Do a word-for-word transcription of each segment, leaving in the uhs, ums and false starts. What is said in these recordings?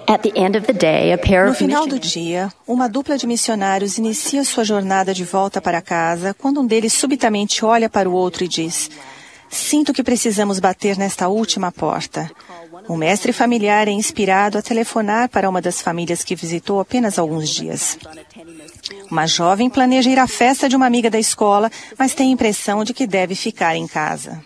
At the end of the day, a pair No of final do missionaries dia, uma dupla de missionários inicia sua jornada de volta para casa quando um deles subitamente olha para o outro e diz: "Sinto que precisamos bater nesta última porta." O mestre familiar é inspirado a telefonar para uma das famílias que visitou apenas alguns dias. Uma jovem planeja ir à festa de uma amiga da escola, mas tem a impressão de que deve ficar em casa.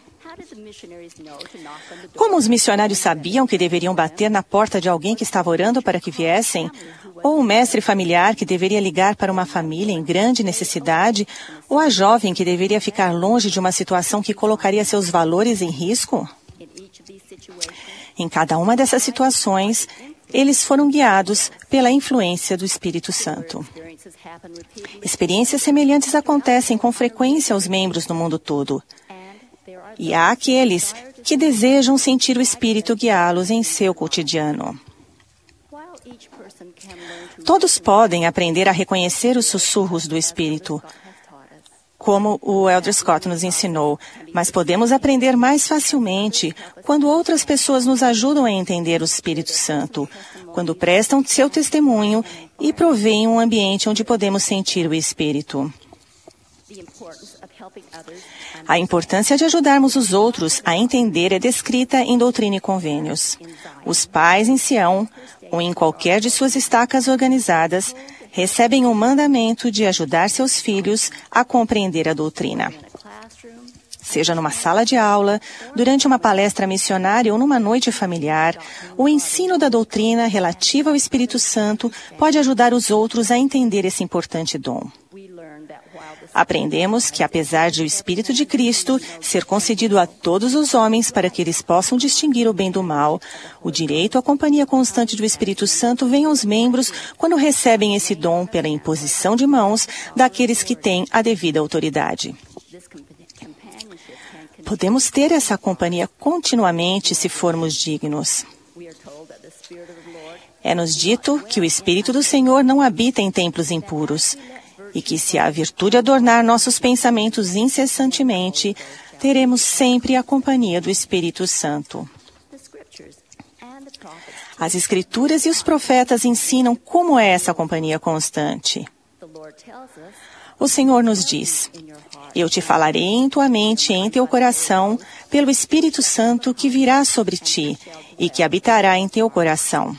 Como os missionários sabiam que deveriam bater na porta de alguém que estava orando para que viessem? Ou o mestre familiar que deveria ligar para uma família em grande necessidade? Ou a jovem que deveria ficar longe de uma situação que colocaria seus valores em risco? Em cada uma dessas situações, eles foram guiados pela influência do Espírito Santo. Experiências semelhantes acontecem com frequência aos membros no mundo todo. E há aqueles que desejam sentir o Espírito guiá-los em seu cotidiano. Todos podem aprender a reconhecer os sussurros do Espírito, como o Elder Scott nos ensinou, mas podemos aprender mais facilmente quando outras pessoas nos ajudam a entender o Espírito Santo, quando prestam seu testemunho e proveem um ambiente onde podemos sentir o Espírito. A importância de ajudarmos os outros a entender é descrita em Doutrina e Convênios. Os pais em Sião, ou em qualquer de suas estacas organizadas, recebem o mandamento de ajudar seus filhos a compreender a doutrina. Seja numa sala de aula, durante uma palestra missionária ou numa noite familiar, o ensino da doutrina relativa ao Espírito Santo pode ajudar os outros a entender esse importante dom. Aprendemos que, apesar de o Espírito de Cristo ser concedido a todos os homens para que eles possam distinguir o bem do mal, o direito à companhia constante do Espírito Santo vem aos membros quando recebem esse dom pela imposição de mãos daqueles que têm a devida autoridade. Podemos ter essa companhia continuamente se formos dignos. É-nos dito que o Espírito do Senhor não habita em templos impuros, e que se a virtude adornar nossos pensamentos incessantemente, teremos sempre a companhia do Espírito Santo. As Escrituras e os profetas ensinam como é essa companhia constante. O Senhor nos diz: "Eu te falarei em tua mente e em teu coração, pelo Espírito Santo que virá sobre ti e que habitará em teu coração."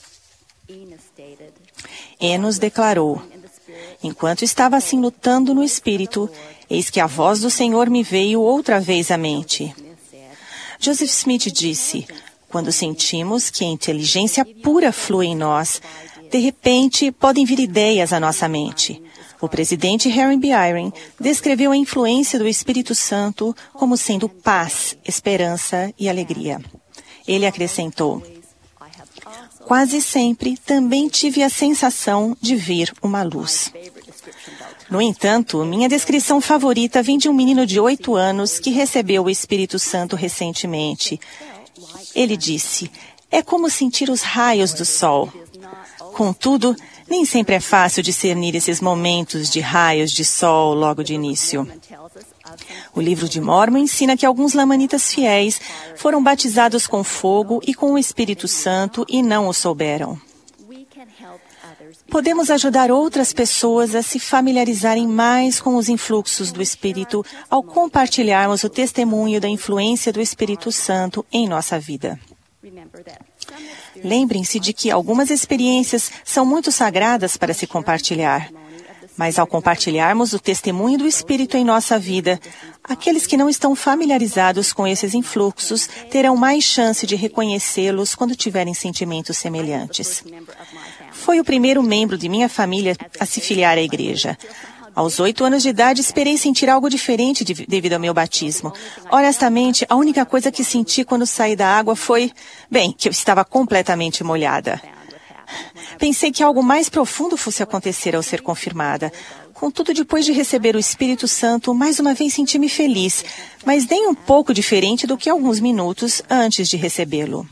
Enos declarou: "Enquanto estava assim lutando no Espírito, eis que a voz do Senhor me veio outra vez à mente." Joseph Smith disse: "Quando sentimos que a inteligência pura flui em nós, de repente podem vir ideias à nossa mente." O presidente Harry B. Eyring descreveu a influência do Espírito Santo como sendo paz, esperança e alegria. Ele acrescentou: "Quase sempre também tive a sensação de ver uma luz." No entanto, minha descrição favorita vem de um menino de oito anos que recebeu o Espírito Santo recentemente. Ele disse: "É como sentir os raios do sol." Contudo, nem sempre é fácil discernir esses momentos de raios de sol logo de início. O livro de Mórmon ensina que alguns lamanitas fiéis foram batizados com fogo e com o Espírito Santo e não o souberam. Podemos ajudar outras pessoas a se familiarizarem mais com os influxos do Espírito ao compartilharmos o testemunho da influência do Espírito Santo em nossa vida. Lembrem-se de que algumas experiências são muito sagradas para se compartilhar. Mas ao compartilharmos o testemunho do Espírito em nossa vida, aqueles que não estão familiarizados com esses influxos terão mais chance de reconhecê-los quando tiverem sentimentos semelhantes. Foi o primeiro membro de minha família a se filiar à igreja. Aos oito anos de idade, esperei sentir algo diferente de, devido ao meu batismo. Honestamente, a única coisa que senti quando saí da água foi, bem, que eu estava completamente molhada. Pensei que algo mais profundo fosse acontecer ao ser confirmada. Contudo, depois de receber o Espírito Santo, mais uma vez senti-me feliz, mas nem um pouco diferente do que alguns minutos antes de recebê-lo.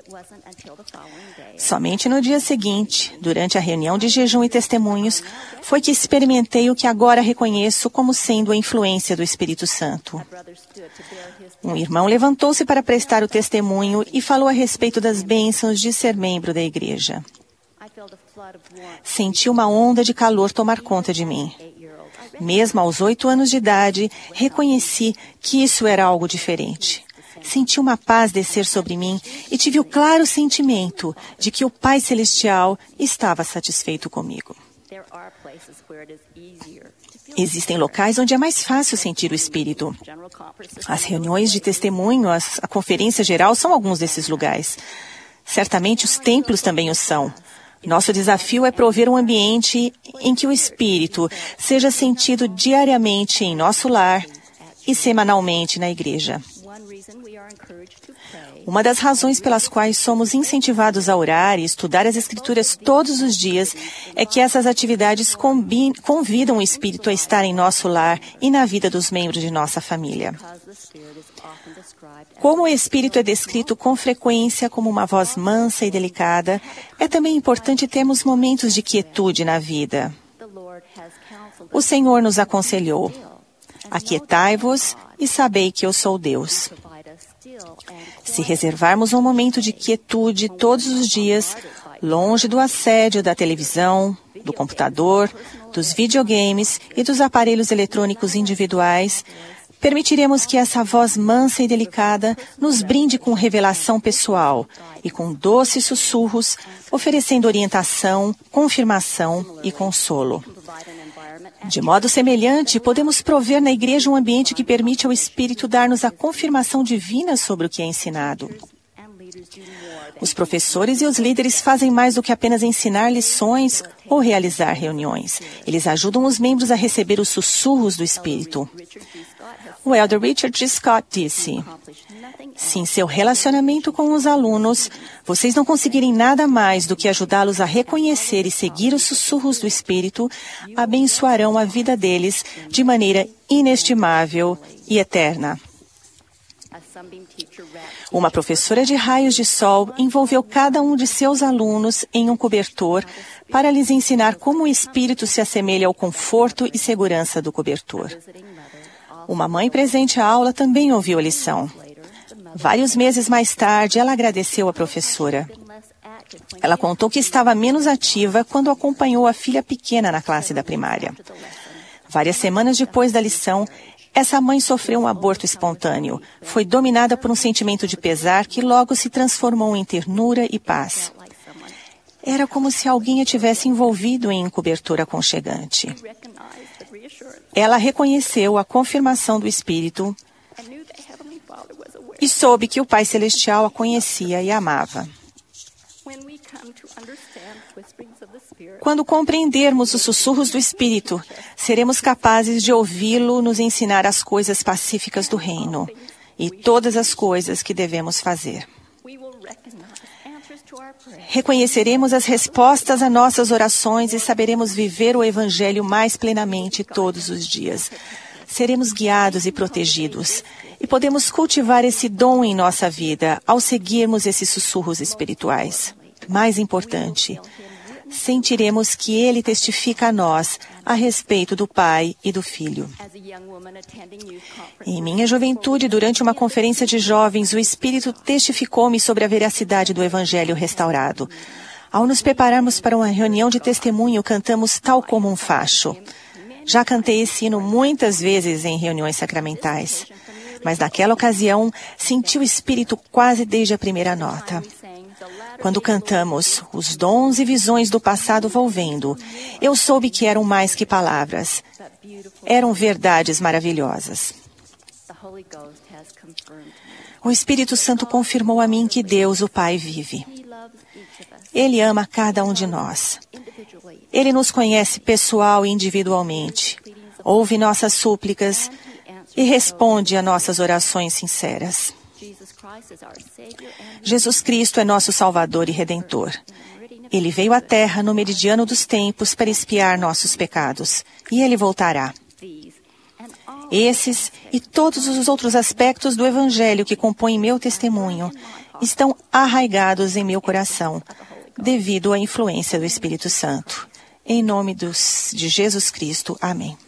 Somente no dia seguinte, durante a reunião de jejum e testemunhos, foi que experimentei o que agora reconheço como sendo a influência do Espírito Santo. Um irmão levantou-se para prestar o testemunho e falou a respeito das bênçãos de ser membro da igreja. Senti uma onda de calor tomar conta de mim. Mesmo aos oito anos de idade, reconheci que isso era algo diferente. Senti uma paz descer sobre mim e tive o claro sentimento de que o Pai Celestial estava satisfeito comigo. Existem locais onde é mais fácil sentir o Espírito. As reuniões de testemunho, a conferência geral são alguns desses lugares. Certamente os templos também o são. Nosso desafio é prover um ambiente em que o Espírito seja sentido diariamente em nosso lar e semanalmente na igreja. Uma das razões pelas quais somos incentivados a orar e estudar as Escrituras todos os dias é que essas atividades convidam o Espírito a estar em nosso lar e na vida dos membros de nossa família. Como o Espírito é descrito com frequência como uma voz mansa e delicada, é também importante termos momentos de quietude na vida. O Senhor nos aconselhou: aquietai-vos e sabei que eu sou Deus. Se reservarmos um momento de quietude todos os dias, longe do assédio da televisão, do computador, dos videogames e dos aparelhos eletrônicos individuais, permitiremos que essa voz mansa e delicada nos brinde com revelação pessoal e com doces sussurros, oferecendo orientação, confirmação e consolo. De modo semelhante, podemos prover na igreja um ambiente que permite ao Espírito dar-nos a confirmação divina sobre o que é ensinado. Os professores e os líderes fazem mais do que apenas ensinar lições ou realizar reuniões. Eles ajudam os membros a receber os sussurros do Espírito. O elder Richard G. Scott disse: se em seu relacionamento com os alunos, vocês não conseguirem nada mais do que ajudá-los a reconhecer e seguir os sussurros do Espírito, abençoarão a vida deles de maneira inestimável e eterna. Uma professora de raios de sol envolveu cada um de seus alunos em um cobertor para lhes ensinar como o Espírito se assemelha ao conforto e segurança do cobertor. Uma mãe presente à aula também ouviu a lição. Vários meses mais tarde, ela agradeceu à professora. Ela contou que estava menos ativa quando acompanhou a filha pequena na classe da primária. Várias semanas depois da lição, essa mãe sofreu um aborto espontâneo. Foi dominada por um sentimento de pesar que logo se transformou em ternura e paz. Era como se alguém a tivesse envolvido em um cobertor aconchegante. Ela reconheceu a confirmação do Espírito e soube que o Pai Celestial a conhecia e amava. Quando compreendermos os sussurros do Espírito, seremos capazes de ouvi-lo nos ensinar as coisas pacíficas do reino e todas as coisas que devemos fazer. Reconheceremos as respostas a nossas orações e saberemos viver o Evangelho mais plenamente todos os dias. Seremos guiados e protegidos, e podemos cultivar esse dom em nossa vida ao seguirmos esses sussurros espirituais. Mais importante, sentiremos que Ele testifica a nós a respeito do Pai e do Filho. Em minha juventude, durante uma conferência de jovens, o Espírito testificou-me sobre a veracidade do Evangelho restaurado. Ao nos prepararmos para uma reunião de testemunho, cantamos Tal Como um Facho. Já cantei esse hino muitas vezes em reuniões sacramentais, mas naquela ocasião senti o Espírito quase desde a primeira nota. Quando cantamos, os dons e visões do passado volvendo, eu soube que eram mais que palavras. Eram verdades maravilhosas. O Espírito Santo confirmou a mim que Deus, o Pai, vive. Ele ama cada um de nós. Ele nos conhece pessoal e individualmente, ouve nossas súplicas e responde a nossas orações sinceras. Jesus Cristo é nosso Salvador e Redentor. Ele veio à Terra no meridiano dos tempos para expiar nossos pecados, e Ele voltará. Esses e todos os outros aspectos do Evangelho que compõem meu testemunho estão arraigados em meu coração, devido à influência do Espírito Santo. Em nome dos, de Jesus Cristo. Amém.